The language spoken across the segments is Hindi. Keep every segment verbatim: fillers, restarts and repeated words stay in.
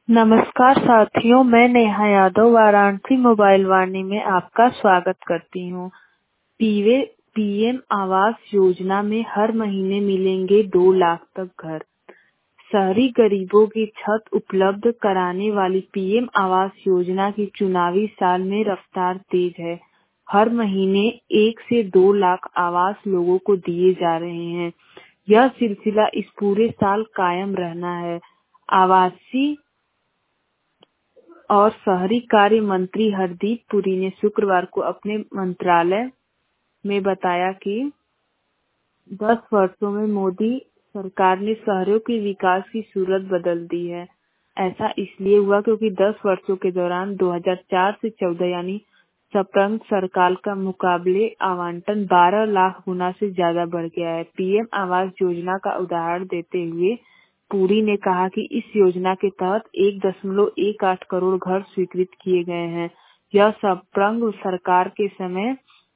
नमस्कार साथियों, मैं नेहा यादव वाराणसी मोबाइल वाणी में आपका स्वागत करती हूँ। पीवे पीएम आवास योजना में हर महीने मिलेंगे दो लाख तक घर। शहरी गरीबों की छत उपलब्ध कराने वाली पीएम आवास योजना की चुनावी साल में रफ्तार तेज है। हर महीने एक से दो लाख आवास लोगों को दिए जा रहे हैं। यह सिलसिला इस पूरे साल कायम रहना है। आवासीय और शहरी कार्य मंत्री हरदीप पुरी ने शुक्रवार को अपने मंत्रालय में बताया कि दस वर्षों में मोदी सरकार ने शहरों के विकास की सूरत बदल दी है। ऐसा इसलिए हुआ क्योंकि दस वर्षों के दौरान दो हज़ार चार से चौदह यानी सप्तम सरकार का मुकाबले आवंटन बारह लाख गुना से ज्यादा बढ़ गया है। पीएम आवास योजना का उदाहरण देते हुए पुरी ने कहा कि इस योजना के तहत एक दशमलव एक आठ करोड़ घर स्वीकृत किए गए हैं। यह सप्तम सरकार के समय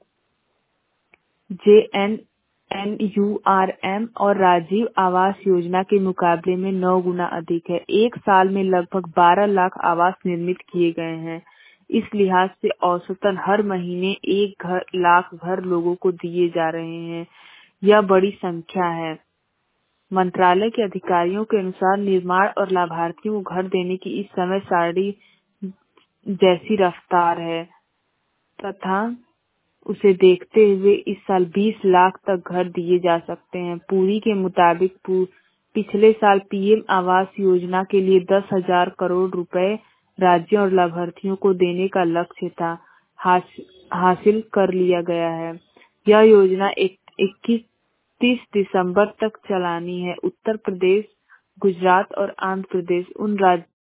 J N N U R M और राजीव आवास योजना के मुकाबले में नौ गुना अधिक है। एक साल में लगभग बारह लाख आवास निर्मित किए गए हैं। इस लिहाज से औसतन हर महीने एक घर लाख घर लोगों को दिए जा रहे हैं। यह बड़ी संख्या है। मंत्रालय के अधिकारियों के अनुसार निर्माण और लाभार्थियों को घर देने की इस समय सारणी जैसी रफ्तार है तथा उसे देखते हुए इस साल बीस लाख तक घर दिए जा सकते हैं। पुरी के मुताबिक पिछले साल पीएम आवास योजना के लिए दस हजार करोड़ रुपए राज्यों और लाभार्थियों को देने का लक्ष्य था, हास, हासिल कर लिया गया है। यह योजना इक्कीस तीस दिसंबर तक चलानी है। उत्तर प्रदेश, गुजरात और आंध्र प्रदेश उन राज्य